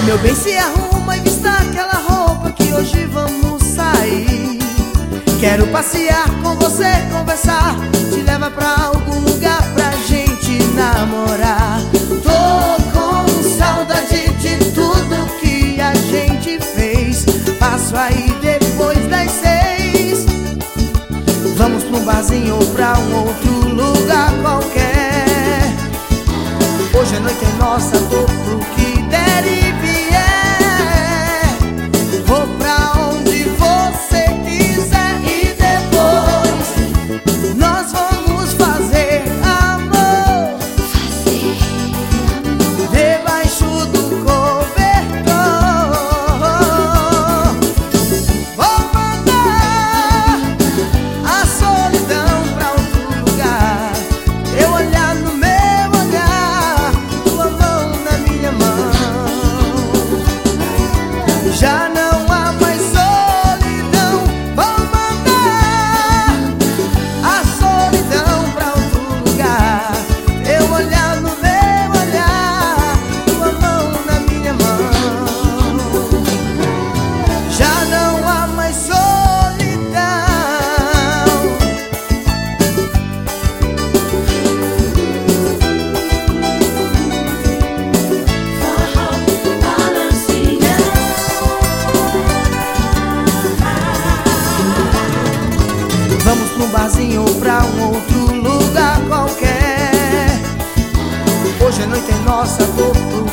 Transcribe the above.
Meu bem, se arruma e vista aquela roupa que hoje vamos sair. Quero passear com você, conversar, te levar pra algum lugar pra gente namorar. Tô com saudade de tudo que a gente fez. Passo aí depois das 6. Vamos pra um barzinho ou pra um outro lugar qualquer. Hoje a noite é nossa, vou pro que der e vier. Vou pra onde você quiser e depois nós vamos fazer amor debaixo do cobertor. Vou mandar a solidão pra outro lugar. Eu olhar no meu olhar, tua mão na minha mão. Já não há mais solidão. Vou mandar a solidão pra outro lugar. Eu olhar no meu olhar, tua mão na minha mão. Já não há mais solidão. Vamos pra um barzinho ou pra um outro lugar qualquer. Hoje a noite é nossa, vou pro